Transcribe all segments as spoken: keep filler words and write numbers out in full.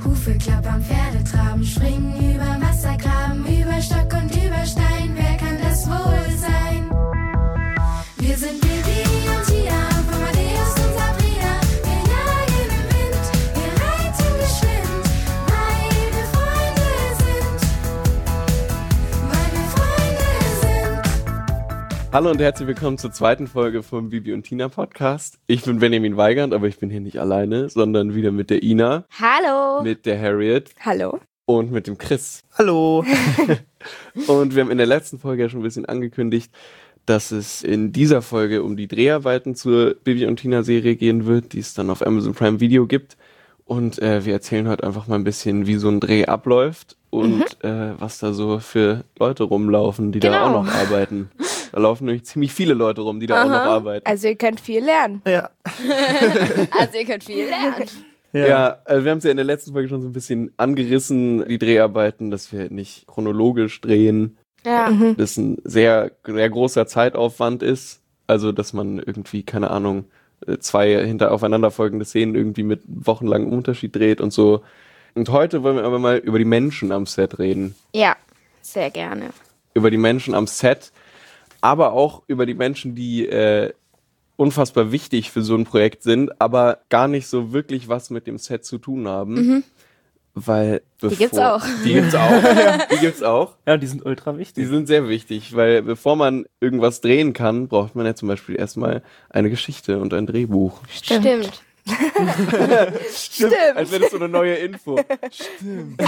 Hufe klappern, Pferde traben, springen über Wassergraben, über Stock und über Stein. Wer kann das wohl sein? Wir sind Bibi und Tina, von Amadeus und Sabrina. Wir jagen im Wind, wir reiten geschwind, weil wir Freunde sind. Weil wir Freunde sind. Hallo und herzlich willkommen zur zweiten Folge vom Bibi und Tina Podcast. Ich bin Benjamin Weigand, aber ich bin hier nicht alleine, sondern wieder mit der Ina. Hallo. Mit der Harriet. Hallo. Und mit dem Chris. Hallo. Und wir haben in der letzten Folge ja schon ein bisschen angekündigt, dass es in dieser Folge um die Dreharbeiten zur Bibi und Tina Serie gehen wird, die es dann auf Amazon Prime Video gibt. Und äh, wir erzählen heute einfach mal ein bisschen, wie so ein Dreh abläuft und mhm. äh, was da so für Leute rumlaufen, die genau. da auch noch arbeiten. Da laufen nämlich ziemlich viele Leute rum, die da Aha. auch noch arbeiten. Also ihr könnt viel lernen. Ja. Also ihr könnt viel lernen. Ja, ja also wir haben es ja in der letzten Folge schon so ein bisschen angerissen, die Dreharbeiten, dass wir nicht chronologisch drehen. Ja. Mhm. Das ein sehr, sehr großer Zeitaufwand ist. Also, dass man irgendwie, keine Ahnung, zwei hinter aufeinanderfolgende Szenen irgendwie mit wochenlangem Unterschied dreht und so. Und heute wollen wir aber mal über die Menschen am Set reden. Ja, sehr gerne. Über die Menschen am Set, aber auch über die Menschen, die äh, unfassbar wichtig für so ein Projekt sind, aber gar nicht so wirklich was mit dem Set zu tun haben. Mhm. Weil bevor, die gibt's auch. Die gibt's auch. ja. Die gibt's auch. Ja, die sind ultra wichtig. Die sind sehr wichtig, weil bevor man irgendwas drehen kann, braucht man ja zum Beispiel erstmal eine Geschichte und ein Drehbuch. Stimmt. Stimmt. Stimmt. Als wäre das so eine neue Info. Stimmt.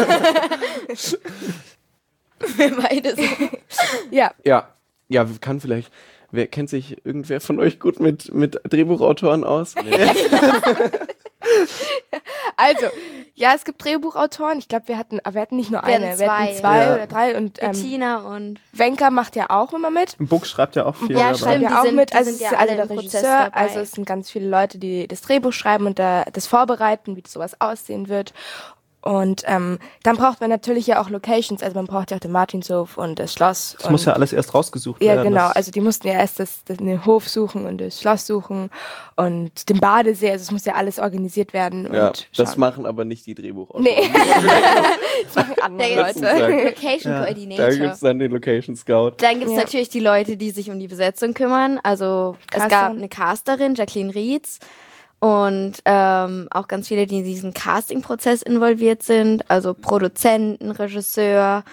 Beides. Ja. Ja. Ja, kann vielleicht. Wer kennt sich irgendwer von euch gut mit, mit Drehbuchautoren aus? Nee. Also, ja, es gibt Drehbuchautoren. Ich glaube, wir hatten, wir hatten nicht nur wir eine, hatten wir hatten zwei ja. oder drei. Und ähm, Bettina und Wenker macht ja auch immer mit. Buck schreibt ja auch viel. Ja, dabei. stimmt, ja die auch sind, mit. die Also, sind es ja ist alle also im der Prozess Regisseur. dabei. Also, es sind ganz viele Leute, die das Drehbuch schreiben und da, das vorbereiten, wie sowas aussehen wird. Und ähm, dann braucht man natürlich ja auch Locations, also man braucht ja auch den Martinshof und das Schloss. Das muss ja alles erst rausgesucht ja, werden. Ja, genau, also die mussten ja erst das, das, den Hof suchen und das Schloss suchen und den Badesee, also es muss ja alles organisiert werden. Ja, und das schauen. machen aber nicht die Drehbuchautoren. Nee, das machen andere Da Leute. Location Ja. Coordinator. Da gibt's dann den Location Scout. Dann gibt es Ja. natürlich die Leute, die sich um die Besetzung kümmern. Also es Caster. gab eine Casterin, Jacqueline Rietz. Und ähm, auch ganz viele, die in diesem Casting-Prozess involviert sind. Also Produzenten, Regisseur,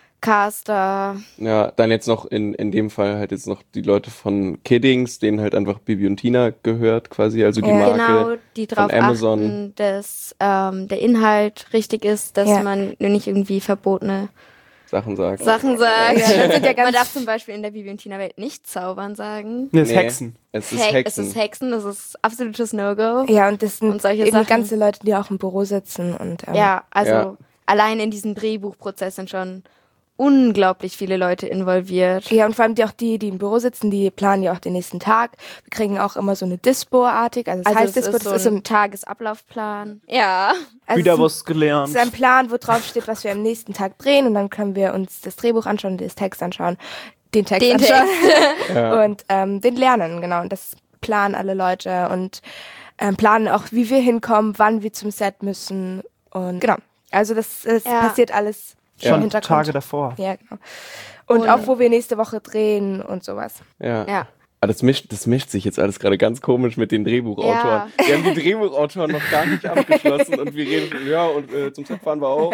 Caster. Ja, dann jetzt noch in, in dem Fall halt jetzt noch die Leute von Kiddings, denen halt einfach Bibi und Tina gehört quasi, also die Ja. Marke. Genau, die darauf Amazon. achten, dass ähm, der Inhalt richtig ist, dass Ja. man nicht irgendwie verbotene Sachen sagt. Sachen sagt. Ja, das sind ja ganz man darf zum Beispiel in der Bibi und Tina Welt nicht zaubern sagen. Nee, das ist Nee, Hexen. Es ist Hex- Hexen. Es ist Hexen, das ist absolutes No-Go. Ja, und das sind Und solche eben Sachen. ganze Leute, die auch im Büro sitzen. Und, ähm, Ja, also Ja. allein in diesem Drehbuchprozess sind schon unglaublich viele Leute involviert. Ja, und vor allem die auch die, die im Büro sitzen, die planen ja auch den nächsten Tag. Wir kriegen auch immer so eine Dispo-artig, also das Also heißt es Dispo, ist so das ist so ein ein, Tagesablaufplan. Ja. also Wieder es ist was ein, gelernt. es ist ein Plan, wo drauf steht, was wir am nächsten Tag drehen und dann können wir uns das Drehbuch anschauen, das Text anschauen, den Text Den anschauen Ja. und ähm, den lernen, genau. Und das planen alle Leute und ähm, planen auch, wie wir hinkommen, wann wir zum Set müssen und genau. Also das, das Ja. passiert alles Ja. im Schon Hintergrund. Tage davor. Ja, genau. Und, Und- auch, wo wir nächste Woche drehen und sowas. Ja. Ja. Aber das mischt, das mischt sich jetzt alles gerade ganz komisch mit den Drehbuchautoren. Ja. Wir haben die Drehbuchautoren noch gar nicht abgeschlossen und wir reden, ja, und äh, zum Set fahren wir auch.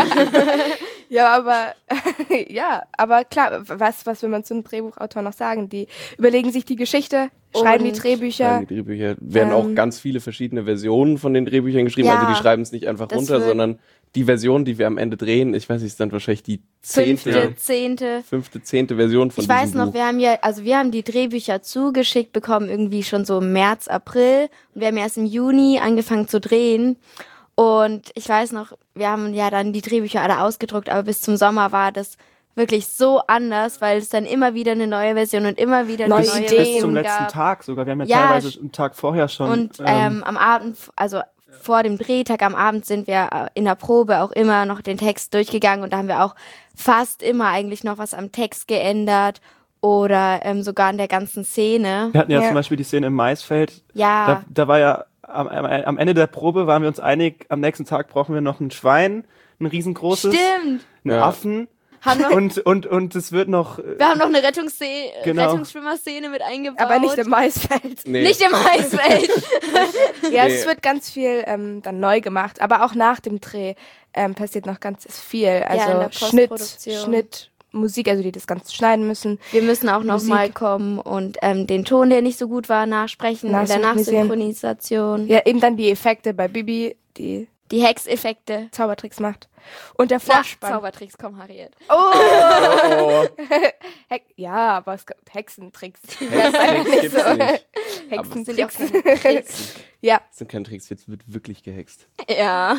Ja, aber ja, aber klar, was, was will man zu einem Drehbuchautor noch sagen? Die überlegen sich die Geschichte, schreiben die Und- Drehbücher. Die Drehbücher werden auch Ähm, ganz viele verschiedene Versionen von den Drehbüchern geschrieben. Ja, Also die schreiben es nicht einfach das runter, wird- sondern die Version, die wir am Ende drehen, ich weiß nicht, ist dann wahrscheinlich die zehnte, Fünfte, zehnte. fünfte, zehnte Version von Ich weiß diesem noch, Buch. wir haben ja, also wir haben die Drehbücher zugeschickt bekommen, irgendwie schon so im März, April. Und wir haben erst im Juni angefangen zu drehen. Und ich weiß noch, wir haben ja dann die Drehbücher alle ausgedruckt, aber bis zum Sommer war das wirklich so anders, weil es dann immer wieder eine neue Version und immer wieder eine Neue neue Ideen Bis zum Version letzten gab. Tag sogar. Wir haben ja, Ja, teilweise sch- einen Tag vorher schon. Und ähm, am Abend, also vor dem Drehtag am Abend sind wir äh, in der Probe auch immer noch den Text durchgegangen und da haben wir auch fast immer eigentlich noch was am Text geändert oder ähm, sogar an der ganzen Szene. wir hatten ja, Ja. zum Beispiel die Szene im Maisfeld. Ja, Da, da war ja am, am, am Ende der Probe waren wir uns einig, am nächsten Tag brauchen wir noch ein Schwein, ein riesengroßes, Stimmt. einen Ja. Affen Haben noch, und, und, und es wird noch... äh, wir haben noch eine Rettungsszene, Genau. Rettungsschwimmerszene mit eingebaut. Aber nicht im Maisfeld. Nee. Nicht im Eisfeld. Ja, Nee. es wird ganz viel ähm, dann neu gemacht, aber auch nach dem Dreh ähm, passiert noch ganz viel. Also in der Schnitt, Postproduktion. Schnitt, Musik, also die das Ganze schneiden müssen. Wir müssen auch noch Musik. mal kommen und ähm, den Ton, der nicht so gut war, nachsprechen in der Nachsynchronisieren. Nachsynchronisation. Ja, eben dann die Effekte bei Bibi, die Die Hexeffekte. Zaubertricks macht. Und der Na, Vorspann. Zaubertricks, komm, Harriet. Oh! Oh, Hex ja, aber es gibt Hexentricks. Hexentricks gibt's nicht. Sind ja auch Hexentricks. keine Tricks. Ja, Das sind keine Tricks, jetzt wird wirklich gehext. Ja.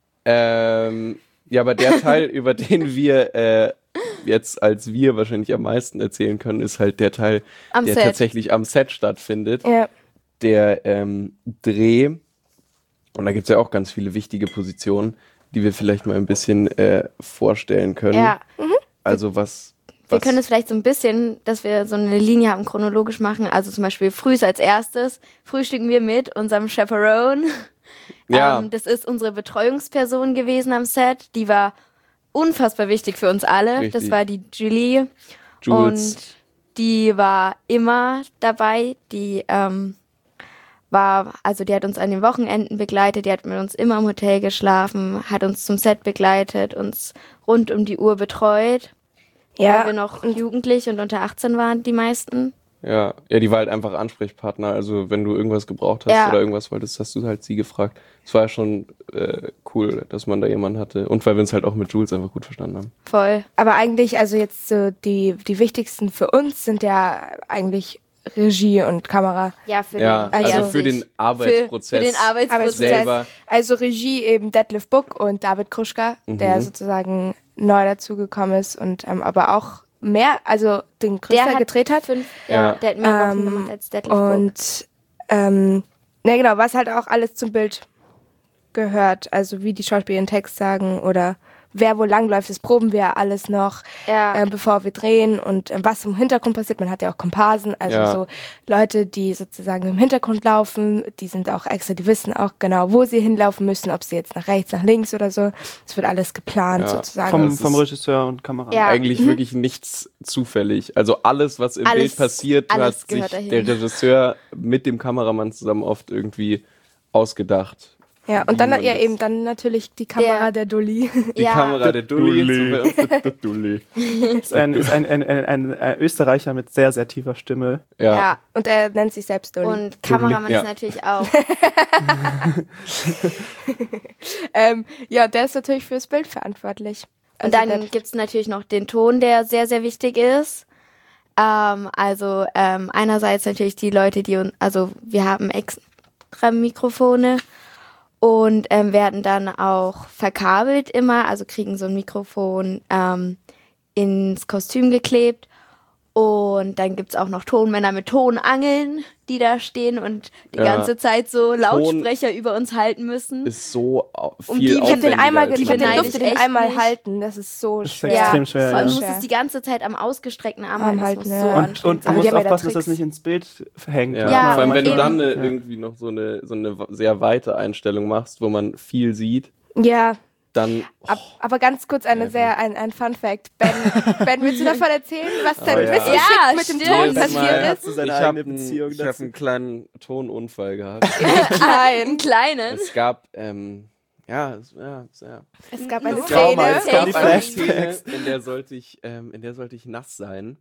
Ähm, ja, aber der Teil, über den wir äh, jetzt als wir wahrscheinlich am meisten erzählen können, ist halt der Teil, Am der Set. tatsächlich am Set stattfindet. ja. Der ähm, Dreh. Und da gibt's ja auch ganz viele wichtige Positionen, die wir vielleicht mal ein bisschen äh, vorstellen können. Ja. Also was... Wir was können es vielleicht so ein bisschen, dass wir so eine Linie haben, chronologisch machen. Also zum Beispiel frühs als erstes frühstücken wir mit unserem Chaperone. Ja. Ähm, das ist unsere Betreuungsperson gewesen am Set. Die war unfassbar wichtig für uns alle. Richtig. Das war die Julie. Jules. Und die war immer dabei. Die ähm, war, also die hat uns an den Wochenenden begleitet. Die hat mit uns immer im Hotel geschlafen, hat uns zum Set begleitet, uns rund um die Uhr betreut. Ja, Weil wir noch jugendlich und unter achtzehn waren, die meisten. Ja, ja, die war halt einfach Ansprechpartner. Also wenn du irgendwas gebraucht hast Ja. oder irgendwas wolltest, hast du halt sie gefragt. Es war ja schon äh, cool, dass man da jemanden hatte. Und weil wir uns halt auch mit Jules einfach gut verstanden haben. Voll. aber eigentlich, also jetzt so die, die wichtigsten für uns sind ja eigentlich Regie und Kamera. Ja, für Ja, den, also also für den Arbeitsprozess. Für den Arbeitsprozess. Arbeitsprozess. selber. Also Regie eben Detlef Buck und David Kruschka, der Mhm. sozusagen neu dazugekommen ist und ähm, aber auch mehr, also den größter gedreht hat. Fünf, Ja. ja. Der hat mehr Wochen Ähm, gemacht als Detlef Book. Und ähm, ne genau, was halt auch alles zum Bild gehört, also wie die Schauspieler den Text sagen oder wer wo langläuft, das proben wir ja alles noch, Ja. äh, bevor wir drehen und äh, was im Hintergrund passiert. Man hat ja auch Komparsen, also Ja. so Leute, die sozusagen im Hintergrund laufen, die sind auch extra, die wissen auch genau, wo sie hinlaufen müssen, ob sie jetzt nach rechts, nach links oder so. Es wird alles geplant Ja. sozusagen. Vom, das vom ist- Regisseur und Kamera. Ja. Eigentlich wirklich nichts zufällig. Also alles, was im Alles- Bild passiert, alles hat sich gehört dahin. der Regisseur mit dem Kameramann zusammen oft irgendwie ausgedacht. Ja, wie und dann man ja das- eben dann natürlich die Kamera der, Dulli. Die Ja. Kamera der Dulli. Dulli. Der Dulli. Ist, ein, ist ein, ein, ein, ein, ein Österreicher mit sehr, sehr tiefer Stimme. Ja. Ja. Und er nennt sich selbst Dulli. Und Kameramann Ja. ist natürlich auch. Ähm, ja, der ist natürlich fürs Bild verantwortlich. Und Also dann der- gibt's natürlich noch den Ton, der sehr, sehr wichtig ist. Ähm, also ähm, einerseits natürlich die Leute, die uns, also wir haben extra Mikrofone und ähm, werden dann auch verkabelt immer, also kriegen so ein Mikrofon ähm, ins Kostüm geklebt. Und dann gibt's auch noch Tonmänner mit Tonangeln, die da stehen und die Ja. ganze Zeit so Lautsprecher über uns halten müssen. Ist so au- Um viel die- ich hab ich habe den aufwendiger einmal, als ich hab den man beneide durfte ich den echt einmal nicht. halten. Das ist so Das ist schwer. extrem schwer, Vor allem ja. muss es die ganze Zeit am ausgestreckten Arm Arm halten. Das halten, muss ja. so Und- Und, anstrengend und du Aber sein. die musst haben ja da aufpassen, dass das Tricks. nicht ins Bild hängt. Ja, Ja, vor allem wenn du eben. dann äh, Ja. irgendwie noch so eine, so eine sehr weite Einstellung machst, wo man viel sieht, Ja, dann ab, aber ganz kurz eine Ja, sehr, ein, ein Fun Fact. Ben, Ben, willst du davon erzählen, was dein Oh, ja. Missgeschick Ja, mit dem stimmt. Ton Jedes passiert Mal ist? du seine ich eigene habe Beziehung einen, ich hab dazu. einen kleinen Tonunfall gehabt. Ein Nein. kleinen. Es gab, ähm, ja, es, ja, es, ja. Es gab eine Nur Trauma, Szene. jetzt Es kommen die gab eine Szene, Flashbacks. in der sollte ich, ähm, in der sollte ich nass sein.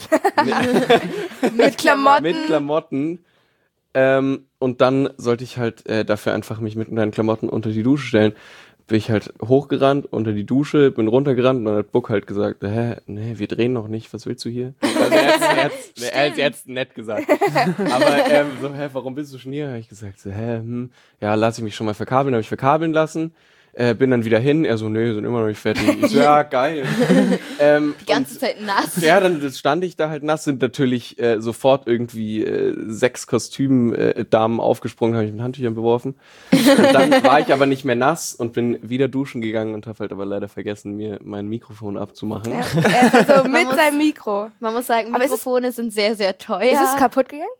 Mit Klamotten. Mit Klamotten. Ähm, und dann sollte ich halt äh, dafür einfach mich mit meinen Klamotten unter die Dusche stellen. Bin ich halt hochgerannt unter die Dusche, bin runtergerannt und dann hat Buck halt gesagt, hä, nee, wir drehen noch nicht, was willst du hier? Also er hat's, er hat's, nee, er hat's, er hat's nett gesagt. Aber ähm, so, hä, warum bist du schon hier? Habe ich gesagt, so, hä, hm, ja, lass ich mich schon mal verkabeln, habe ich verkabeln lassen. Äh, bin dann wieder hin, er so, nee, sind immer noch nicht fertig. Ich so, ja, geil. ähm, Die ganze und, Zeit nass. ja, dann stand ich da halt nass, sind natürlich äh, sofort irgendwie äh, sechs Kostümdamen äh, aufgesprungen, habe ich mit Handtüchern beworfen. Und dann war ich aber nicht mehr nass und bin wieder duschen gegangen und habe halt aber leider vergessen, mir mein Mikrofon abzumachen. Ja, er ist also mit muss- seinem Mikro. Man muss sagen, Aber ist es- Mikrofone sind sehr, sehr teuer. Ist es kaputt gegangen?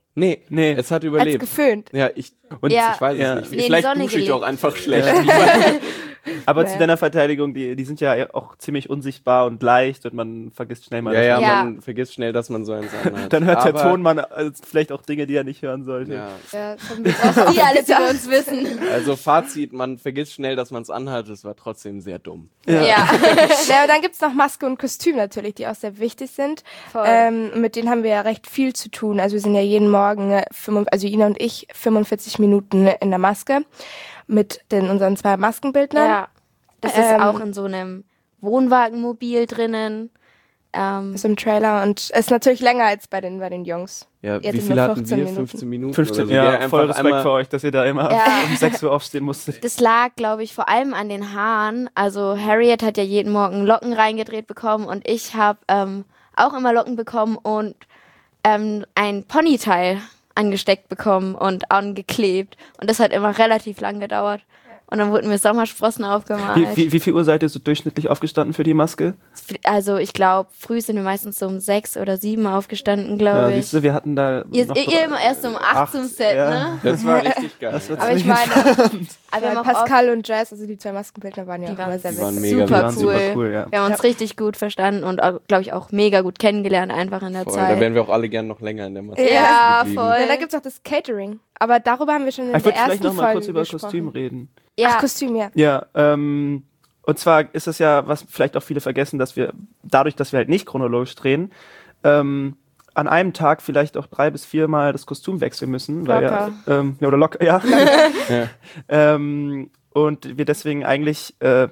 Nee, Nee. es hat Hat's überlebt. geföhnt. Ja, ich, Und Ja. ich weiß Ja. es Nee, nicht. die Vielleicht Sonne dusche ich gelegt. auch einfach schlecht. Ich weiß- Aber Naja. zu deiner Verteidigung, die, die sind ja auch ziemlich unsichtbar und leicht und man vergisst schnell mal. ja, ja, dass Ja. man vergisst schnell, dass man so eins anhat. Dann hört Aber, der Tonmann äh, vielleicht auch Dinge, die er nicht hören sollte. Ja. Ja, von mir brauchen die alles über uns wissen. Also Fazit, man vergisst schnell, dass man es anhat. Es war trotzdem sehr dumm. Ja, Ja, und dann gibt's noch Maske und Kostüm natürlich, die auch sehr wichtig sind. voll. Ähm, mit denen haben wir ja recht viel zu tun. Also wir sind ja jeden Morgen, äh, fünfund- also Ina und ich, fünfundvierzig Minuten in der Maske mit den unseren zwei Maskenbildnern. ja. Das Ähm, ist auch in so einem Wohnwagenmobil drinnen. Ähm, Ist im Trailer und ist natürlich länger als bei den, bei den Jungs. Ja, Ihr wie hattet viel nur hatten fünfzehn wir? Minuten. fünfzehn Minuten? fünfzehn, oder so. ja, Wir voll einfach Respekt einmal- für euch, dass ihr da immer Ja. um sechs Uhr aufstehen musstet. Das lag, glaube ich, vor allem an den Haaren. Also Harriet hat ja jeden Morgen Locken reingedreht bekommen und ich habe ähm, auch immer Locken bekommen und ähm, ein Ponyteil angesteckt bekommen und angeklebt. Und das hat immer relativ lang gedauert. Und dann wurden mir Sommersprossen aufgemalt. Wie, wie, wie viel Uhr seid ihr so durchschnittlich aufgestanden für die Maske? Also ich glaube, früh sind wir meistens so um sechs oder sieben aufgestanden, Ja, glaube siehst ich. du, wir hatten da. Ihr, noch ihr immer erst um acht zum Set, ja. ne? Das war richtig geil. Das war Aber ich ziemlich meine, aber wir Weil haben auch oft, Pascal und Jazz, also die zwei Maskenbildner, waren ja Die auch waren- immer sehr die waren witzig. mega Die super waren cool. super cool, ja. Wir haben uns Ja. richtig gut verstanden und, glaube ich, auch mega gut kennengelernt einfach in der Voll, Zeit. da wären wir auch alle gern noch länger in der Maske Ja, geblieben. voll. Ja, da gibt's auch das Catering. Aber darüber haben wir schon in Ich der würde vielleicht ersten noch mal Folge kurz über gesprochen. Kostüm reden. Ja, Ach, Kostüm, ja. Ja, ähm, und zwar ist es ja, was vielleicht auch viele vergessen, dass wir dadurch, dass wir halt nicht chronologisch drehen, ähm, an einem Tag vielleicht auch drei bis viermal das Kostüm wechseln müssen. Weil Locker. ja, ähm, ja, oder locker, ja. Ja. ähm, und wir deswegen eigentlich äh,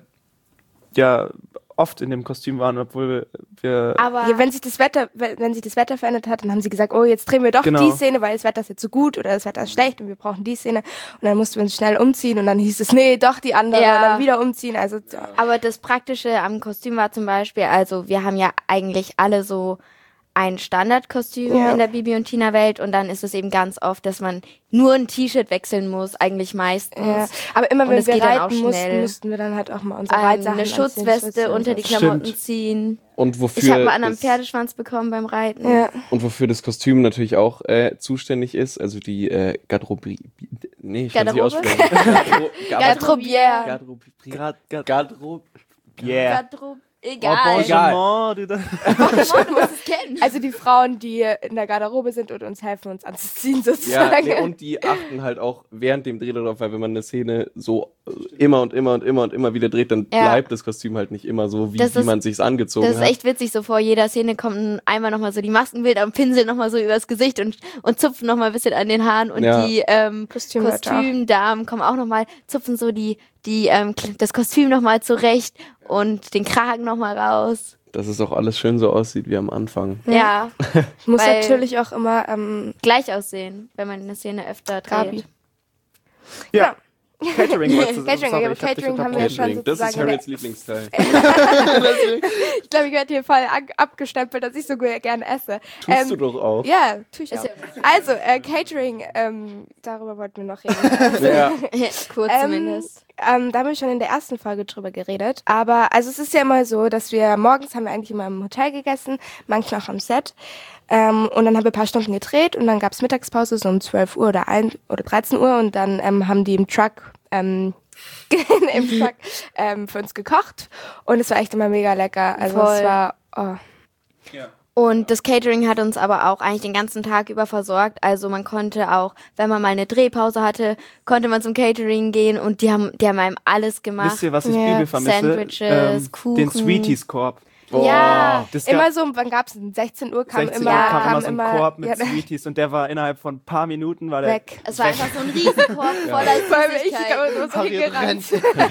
ja oft in dem Kostüm waren, obwohl wir aber Ja, wenn sich das Wetter, wenn wenn sich das Wetter verändert hat, dann haben sie gesagt, oh, jetzt drehen wir doch Genau. die Szene, weil das Wetter ist jetzt so gut oder das Wetter ist schlecht und wir brauchen die Szene. Und dann mussten wir uns schnell umziehen und dann hieß es, nee, doch die andere, Ja. und dann wieder umziehen. Also Aber das Praktische am Kostüm war zum Beispiel, also wir haben ja eigentlich alle so ein Standardkostüm Ja. in der Bibi und Tina Welt und dann ist es eben ganz oft, dass man nur ein T-Shirt wechseln muss, eigentlich meistens. ja. Aber immer Und wenn es wir geht dann auch reiten mussten, schnell. mussten wir dann halt auch mal unsere Ähm, Reitsachen eine anziehen, Schutzweste Schütze unter und die so. Klamotten Stimmt. ziehen. Und wofür, Ich habe mal an einem das, Pferdeschwanz bekommen beim Reiten. Ja. und wofür das Kostüm natürlich auch äh, zuständig ist, also die äh, Garderobe. Nee, ich kann es nicht Garderobe? aussprechen. Gardero- Garderobière. Garderobe. Garderobe. yeah. Garderobe- Oh, Egal. Egal. du da- Man muss es kennen. Also die Frauen, die in der Garderobe sind und uns helfen, uns anzuziehen Ja, sozusagen. nee, und die achten halt auch während dem Dreh darauf, weil wenn man eine Szene so äh, immer und immer und immer und immer wieder dreht, dann Ja. bleibt das Kostüm halt nicht immer so, wie, Das wie ist- man sich's angezogen Das ist hat. echt witzig, so vor jeder Szene kommen einmal nochmal so die Maskenbilder und pinseln nochmal so übers Gesicht und, und zupfen nochmal ein bisschen an den Haaren und Ja. die ähm, Kostümleute auch. Kostümdamen kommen auch nochmal, zupfen so die, die ähm, das Kostüm nochmal zurecht und den Kragen nochmal raus. Dass es auch alles schön so aussieht wie am Anfang. Ja, Muss Weil- natürlich auch immer ähm, gleich aussehen, wenn man eine Szene öfter Gabi. dreht. Ja. Catering wolltest du Catering, sorry, aber ich hab dich Catering haben wir ja unterbrochen. schon Das ist sozusagen Harriets Lieblingsteil. Ich glaube, ich werde hier voll ab abgestempelt, dass ich so gu- gerne esse. Tust Ähm, du doch auch. Ja, tue ich Ist auch. ja- Also, äh, Catering, ähm, darüber wollten wir noch reden. Ja. Kurz Ähm, zumindest. Ähm, da haben wir schon in der ersten Folge drüber geredet. Aber also es ist ja immer so, dass wir morgens haben wir eigentlich immer im Hotel gegessen, manchmal auch am Set. Ähm, und dann haben wir ein paar Stunden gedreht und dann gab's Mittagspause so um zwölf Uhr oder ein oder dreizehn Uhr und dann ähm, haben die im Truck ähm, im Truck ähm, für uns gekocht und es war echt immer mega lecker. Also Voll. es war oh. Und das Catering hat uns aber auch eigentlich den ganzen Tag über versorgt. Also man konnte auch, wenn man mal eine Drehpause hatte, konnte man zum Catering gehen und die haben, die haben einem alles gemacht. Wisst ihr, was ich Ja. übel vermisse? Sandwiches, Kuchen. Den Sweeties-Korb. Ja, Das gab- Immer so, wann gab's denn? sechzehn Uhr kam sechzehn immer, Uhr kam, kam immer so ein immer Korb mit ja, Sweeties und der war innerhalb von ein paar Minuten war der weg. es war einfach so ein Riesenkorb voller Vor allem ich, ich Süßigkeiten. habe so Harriet hingerannt.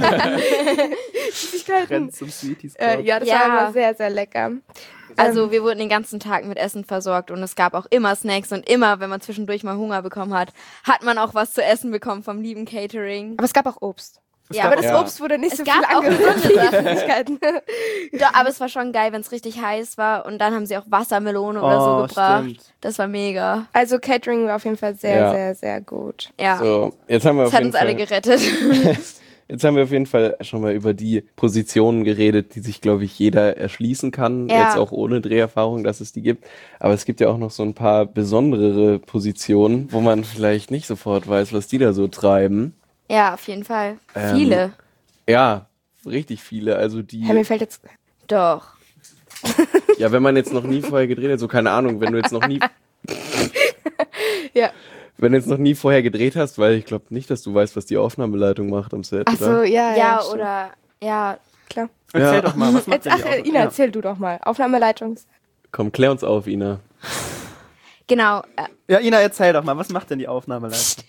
Süßigkeiten. rennt zum Sweeties-Korb. Äh, ja, das Ja. war immer sehr, sehr lecker. Also wir wurden den ganzen Tag mit Essen versorgt und es gab auch immer Snacks und immer, wenn man zwischendurch mal Hunger bekommen hat, hat man auch was zu essen bekommen vom lieben Catering. Aber es gab auch Obst. Ja, Aber das Ja. Obst wurde nicht Es so gab viel auch angehört. gesunde Sachen. Süßigkeiten. Doch, aber es war schon geil, wenn es richtig heiß war und dann haben sie auch Wassermelone oder Oh, so gebracht. stimmt. Das war mega. Also Catering war auf jeden Fall sehr, Ja. sehr, sehr gut. Ja, So, jetzt haben wir das auf hat jeden uns alle Fall gerettet. Jetzt haben wir auf jeden Fall schon mal über die Positionen geredet, die sich, glaube ich, jeder erschließen kann, Ja. jetzt auch ohne Dreherfahrung, dass es die gibt. Aber es gibt ja auch noch so ein paar besondere Positionen, wo man vielleicht nicht sofort weiß, was die da so treiben. Ja, auf jeden Fall. Ähm, Viele. Ja, richtig viele. Also die, Hey, mir fällt jetzt. Doch. ja, wenn man jetzt noch nie vorher gedreht hat, so keine Ahnung, wenn du jetzt noch nie, Ja. wenn du jetzt noch nie vorher gedreht hast, weil ich glaube nicht, dass du weißt, was die Aufnahmeleitung macht am Set, Ach so, oder? ja, ja. Ja, stimmt. oder, ja, Klar. Erzähl Ja. doch mal, was macht Jetzt, denn ach, die äh, Aufnahme? Ina, Ja. erzähl du doch mal. Aufnahmeleitung. Komm, klär uns auf, Ina. genau. Äh, Ja, Ina, erzähl doch mal, was macht denn die Aufnahmeleitung?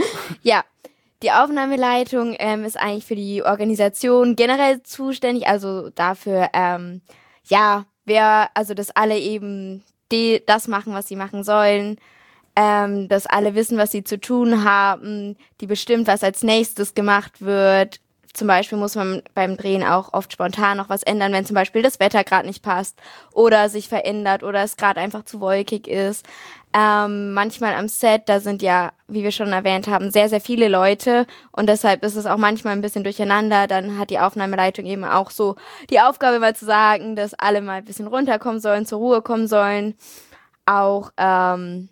Ja, die Aufnahmeleitung ähm, ist eigentlich für die Organisation generell zuständig, also dafür, ähm, ja, wer, also dass alle eben die, das machen, was sie machen sollen, ähm, dass alle wissen, was sie zu tun haben, die bestimmt, was als nächstes gemacht wird. Zum Beispiel muss man beim Drehen auch oft spontan noch was ändern, wenn zum Beispiel das Wetter gerade nicht passt oder sich verändert oder es gerade einfach zu wolkig ist. Ähm, manchmal am Set, da sind ja, wie wir schon erwähnt haben, sehr, sehr viele Leute und deshalb ist es auch manchmal ein bisschen durcheinander. Dann hat die Aufnahmeleitung eben auch so die Aufgabe mal zu sagen, dass alle mal ein bisschen runterkommen sollen, zur Ruhe kommen sollen. Auch ähm,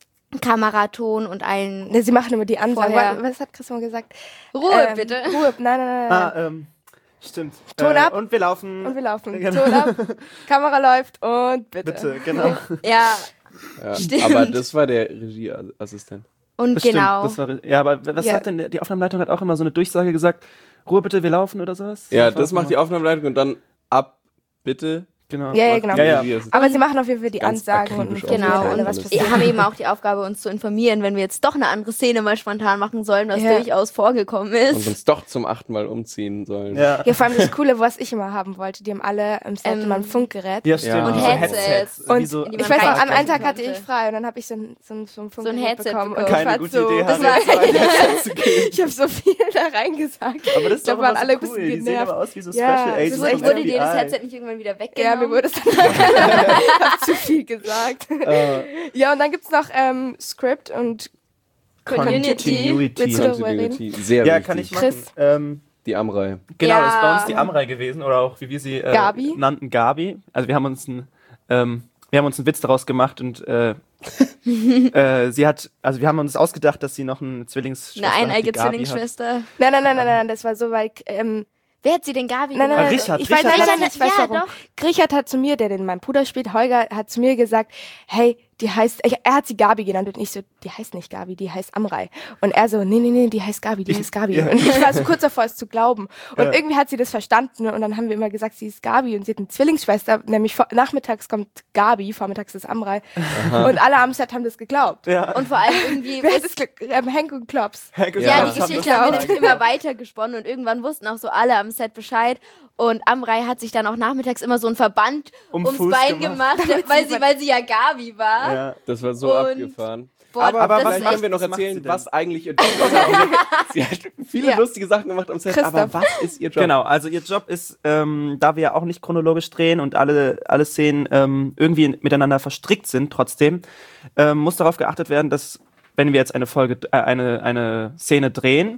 Kameraton und allen Ne, sie machen immer die Ansage. Vorher. Was, was hat Christian gesagt? Ruhe, Ähm, bitte. Ruhe, nein, nein, nein. nein. Ah, ähm, stimmt. Ton äh, ab. Und wir laufen. Und wir laufen. Genau. Ton ab, Kamera läuft und bitte. Bitte, genau. Ja, Ja, Stimmt. aber das war der Regieassistent. und Das genau. Stimmt, das war, ja, aber was Ja. hat denn, der- die Aufnahmeleitung hat auch immer so eine Durchsage gesagt, Ruhe bitte, wir laufen oder sowas? Ja, war das macht die immer- Aufnahmeleitung und dann ab, bitte. Genau. Ja, ja, macht genau. die Ja, ja. Regieassistent. Aber sie machen auf jeden Fall die Ganz Ansagen akribisch und Genau, aufgeteilt und alle, was alles. wir passiert. haben eben auch die Aufgabe, uns zu informieren, wenn wir jetzt doch eine andere Szene mal spontan machen sollen, was Ja. durchaus vorgekommen Und ist. uns doch zum achten Mal umziehen sollen. Ja. Ja, vor allem das Coole, was ich immer haben wollte. Die haben alle im Set Ähm, immer ein Funkgerät. Ja, stimmt. Ja. Und so Headsets. Wie Und so die ich man weiß noch, an reinklicken einem Tag hatte konnte. ich frei und dann habe ich so ein, so ein, so ein Funkgerät Headset bekommen. bekommen. Und ich Keine war gute so, Idee, das Hannes, war so ein Headset zu geben. Ich habe so viel da reingesagt. Aber das ist Da doch waren immer alle so ein bisschen cool. Die sehen genervt. aber aus wie so Ja, Special das Agents ist vom echt- Vielleicht wurde dir F B I. das Headset nicht irgendwann wieder Ja, weggenommen. mir wurde es dann ich hab zu viel gesagt. Äh, Ja, und dann gibt's noch ähm, Script und Community. Willst du darüber reden? Continuity. Sehr ja, wichtig. kann ich machen. Chris. Ähm, Die Amrei. genau, Ja. das ist bei uns die Amrei gewesen oder auch wie wir sie äh, Gabi. nannten, Gabi. Also wir haben uns ein, ähm, wir haben uns einen Witz daraus gemacht und äh, äh, sie hat, also wir haben uns ausgedacht, dass sie noch eine Zwillingsschwester Eine hat, die eineige Gabi hat. Zwillingsschwester. Nein, nein, nein, nein, nein, das war so, weil ähm, Wer hat sie denn Gabi Nein, nein, Ah, nein, Richard, ich weiß, Richard nein, hat- nein, ich weiß Ja, warum. doch. Richard hat zu mir, der den mein Bruder spielt, Holger, hat zu mir gesagt, hey, die heißt, ich, er hat sie Gabi genannt und ich so, die heißt nicht Gabi, die heißt Amrei. Und er so, nee, nee, nee, die heißt Gabi, die heißt Gabi. Ja. Und ich war so kurz davor, es zu glauben. Und Ja. irgendwie hat sie das verstanden und dann haben wir immer gesagt, sie ist Gabi und sie hat eine Zwillingsschwester, nämlich vor, nachmittags kommt Gabi, vormittags ist Amrei. Und alle am Set haben das geglaubt. Ja, Und vor allem irgendwie. Wer hat das Glück? Ähm, Henk und Klops. Hank und Ja, Ja, die Klaus haben Geschichte das haben wir gesagt. dann immer weiter gesponnen und irgendwann wussten auch so alle am Set Bescheid. Und Amrei hat sich dann auch nachmittags immer so einen Verband Um ums Fuß Bein gemacht. gemacht, weil sie, weil sie ja Gabi war. Ja. Das war so Und- abgefahren. Boah, Aber- aber das was ist Vielleicht macht- können wir noch was macht erzählen, sie denn? was eigentlich ihr Job ist. Sie hat viele Ja. lustige Sachen gemacht am Set, aber Christoph. was ist ihr Job? Genau, also ihr Job ist, ähm, da wir ja auch nicht chronologisch drehen und alle, alle Szenen ähm, irgendwie miteinander verstrickt sind trotzdem, ähm, muss darauf geachtet werden, dass, wenn wir jetzt eine Folge, äh, eine, eine Szene drehen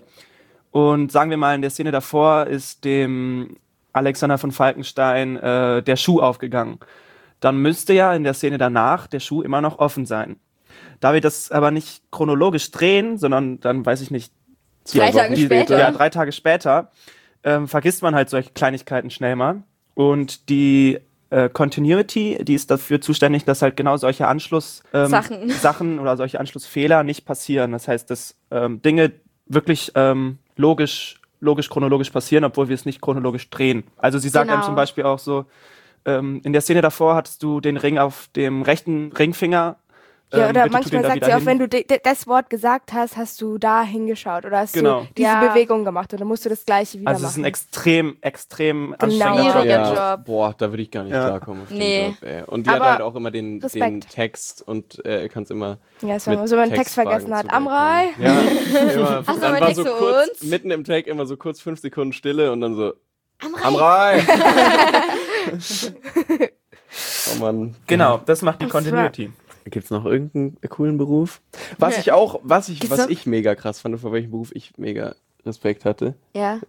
und sagen wir mal, in der Szene davor ist dem Alexander von Falkenstein äh, der Schuh aufgegangen, dann müsste ja in der Szene danach der Schuh immer noch offen sein. Da wir das aber nicht chronologisch drehen, sondern dann, weiß ich nicht, Drei Wochen Tage später. ja, drei Tage später, ähm, vergisst man halt solche Kleinigkeiten schnell mal. Und die äh, Continuity, die ist dafür zuständig, dass halt genau solche Anschluss ähm, Sachen. Sachen oder solche Anschlussfehler nicht passieren. Das heißt, dass ähm, Dinge wirklich ähm, logisch, logisch, chronologisch passieren, obwohl wir es nicht chronologisch drehen. Also sie sagt Genau. einem zum Beispiel auch so, ähm, in der Szene davor hattest du den Ring auf dem rechten Ringfinger. Ja, ähm, oder bitte tu manchmal den da sagt wieder sie auch, hin. wenn du de- de- das Wort gesagt hast, hast du da hingeschaut oder hast Genau. du diese Ja. Bewegung gemacht und dann musst du das gleiche wieder Also es machen. ist ein extrem, extrem Genau. anstrengender Job. Schwieriger Ja, Job. boah, da würde ich gar nicht Ja. klarkommen auf den Nee. Job, ey. Und die Aber hat halt auch immer den, den Respekt. Text und äh, er kann es immer ja, es war mit immer so, wenn man einen Text Textfragen vergessen hat. zurechtkommen. Amrei? Ja, immer, Hast du dann mal war Text so für kurz, uns? mitten im Take immer so kurz fünf Sekunden Stille und dann so, Amrei. Amrei! Oh Mann. Genau, das macht die Das war- Continuity. Gibt's noch irgendeinen coolen Beruf? Was Nee. ich auch, was ich, Gibt's was noch- ich mega krass fand, vor welchem Beruf ich mega Respekt hatte. Ja.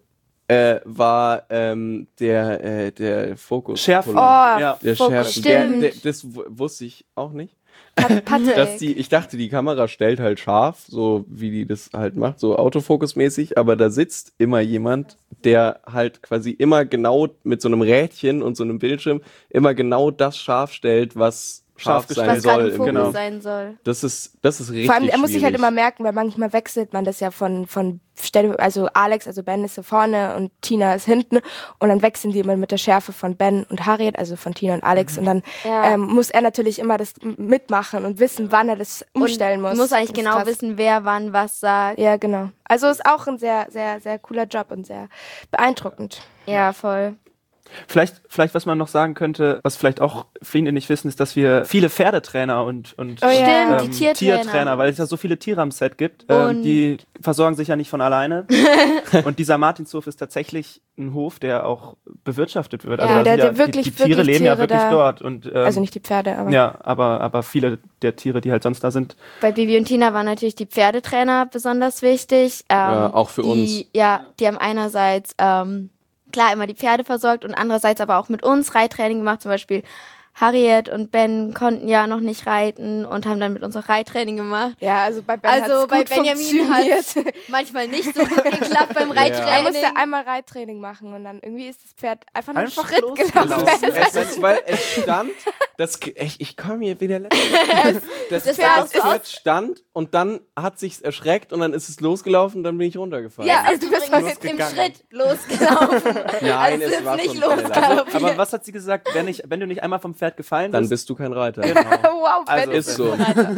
äh, war ähm, der, äh, der Fokus. Schärfen. Oh, ja. Der Fokus, Schärfen. Der, stimmt. der, das w- wusste ich auch nicht. Pat- Patrick. Dass die, ich dachte, die Kamera stellt halt scharf, so wie die das halt macht, so autofokusmäßig, aber da sitzt immer jemand, der halt quasi immer genau mit so einem Rädchen und so einem Bildschirm immer genau das scharf stellt, was scharf Scharf sein Was gerade soll. im Fokus genau. sein soll. Das ist, das ist richtig Vor allem, er muss sich halt schwierig. immer merken, weil manchmal wechselt man das ja von, von Stelle, also Alex, also Ben ist so vorne und Tina ist hinten und dann wechseln die immer mit der Schärfe von Ben und Harriet, also von Tina und Alex und dann Ja. ähm, muss er natürlich immer das m- mitmachen und wissen, wann er das umstellen und muss. muss eigentlich Das ist genau krass. wissen, wer wann was sagt. Ja, genau. Also ist auch ein sehr, sehr, sehr cooler Job und sehr beeindruckend. Ja, voll. Vielleicht, vielleicht, was man noch sagen könnte, was vielleicht auch viele nicht wissen, ist, dass wir viele Pferdetrainer und, und, Oh ja. und Stimmt, die Tiertrainer. Tiertrainer, weil es ja so viele Tiere am Set gibt, ähm, Und- die versorgen sich ja nicht von alleine. Und dieser Martinshof ist tatsächlich ein Hof, der auch bewirtschaftet wird. Also Ja, da der- sind ja, der wirklich- die, die Tiere wirklich leben ja Tiere wirklich da- dort. Und, ähm, Also nicht die Pferde, aber ja, aber, aber viele der Tiere, die halt sonst da sind, Bei Bibi und Tina waren natürlich die Pferdetrainer besonders wichtig. Ähm, Ja, auch für die, uns. Ja, die haben einerseits ähm, klar immer die Pferde versorgt und andererseits aber auch mit uns Reittraining gemacht. Zum Beispiel Harriet und Ben konnten ja noch nicht reiten und haben dann mit uns auch Reittraining gemacht. ja, also bei Ben Also hat's bei gut Benjamin hat funktioniert. manchmal nicht so gut geklappt beim Er Reittraining. musste einmal Reittraining machen und dann irgendwie ist das Pferd einfach nur einen Einfach Schritt losgelaufen. gelaufen. Es, es, weil es stand, das, ich, ich komme hier wieder letzte. Das, das, sah das so Pferd stand und dann hat sich's erschreckt und dann ist es losgelaufen und dann bin ich runtergefallen. Ja, Also also du das bist war übrigens im losgegangen. Schritt losgelaufen. Nein, also es ist war nicht schon schneller. losgelaufen. aber was hat sie gesagt, wenn, ich, wenn du nicht einmal vom Pferd gefallen Dann bist? bist du kein Reiter. Genau. wow, Also Ben Ist so.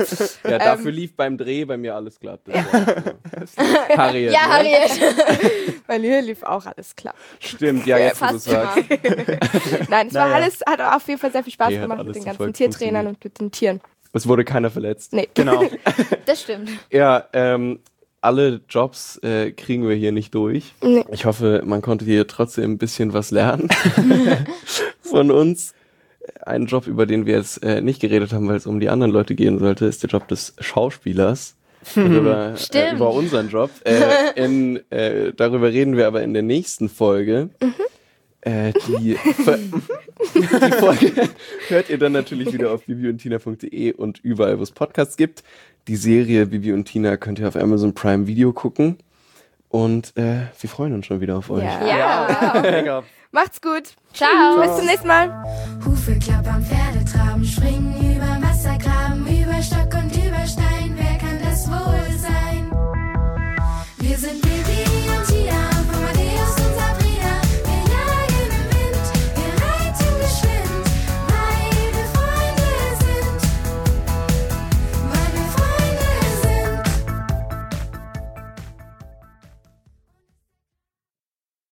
Ja, dafür lief beim Dreh bei mir alles glatt. Das war- Harriet. Ja, ne? Harriet. bei mir lief auch alles klar. Stimmt, ja, jetzt wo du Fast sagst. immer. Nein, es war Naja. alles, hat auf jeden Fall sehr viel Spaß Nee, hat gemacht alles mit den so ganzen voll Tiertrainern und mit den Tieren. Es wurde keiner verletzt. Nee. Genau. Das stimmt. Ja, ähm, alle Jobs äh, kriegen wir hier nicht durch. Nee. Ich hoffe, man konnte hier trotzdem ein bisschen was lernen von uns. Ein Job, über den wir jetzt äh, nicht geredet haben, weil es um die anderen Leute gehen sollte, ist der Job des Schauspielers. Darüber, äh, Stimmt. über unseren Job. Äh, in, äh, darüber reden wir aber in der nächsten Folge. Äh, die, Ver- die Folge hört ihr dann natürlich wieder auf bibi und tina punkt de und überall, wo es Podcasts gibt. Die Serie Bibi und Tina könnt ihr auf Amazon Prime Video gucken. Und äh, wir freuen uns schon wieder auf euch. Ja. Ja. Mega. Macht's gut. Ciao. Bis zum nächsten Mal. Hufe klappern, Pferde traben, springen über Wassergraben, über Stock und über Stein. Wer kann das wohl sein? Wir sind Bibi